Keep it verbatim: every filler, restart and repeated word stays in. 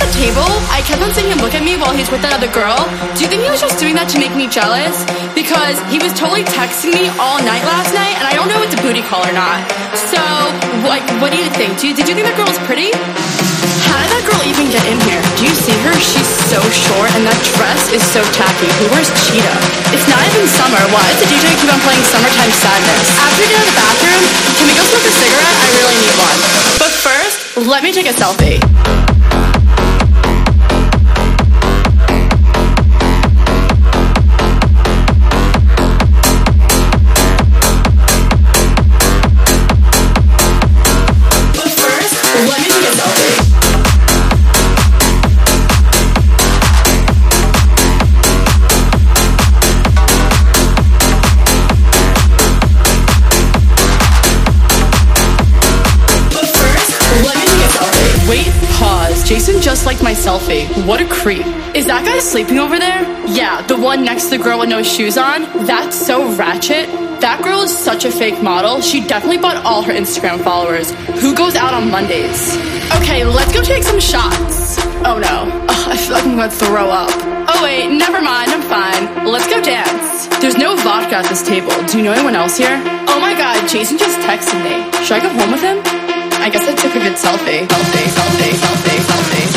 the table, I kept on seeing him look at me while he's with that other girl. Do you think he was just doing that to make me jealous? Because he was totally texting me all night last night, and I don't know if it's a booty call or not. So, like, what do you think? Do you, did you think that girl was pretty? How did that girl even get in here? Do you see her? She's so short, and that dress is so tacky. Who wears cheetah? It's not even summer. Why does the D J keep on playing Summertime Sadness? After we get out of the bathroom, can we go smoke a cigarette? I really need one. But first, let me take a selfie. Wait, pause. Jason just liked my selfie. What a creep. Is that guy sleeping over there? Yeah, the one next to the girl with no shoes on? That's so ratchet. That girl is such a fake model. She definitely bought all her Instagram followers. Who goes out on Mondays? Okay, let's go take some shots. Oh no. Ugh, I feel like I'm gonna throw up. Oh wait, never mind, I'm fine. Let's go dance. There's no vodka at this table. Do you know anyone else here? Oh my god, Jason just texted me. Should I go home with him? I guess I took a good selfie. Selfie, selfie, selfie, selfie.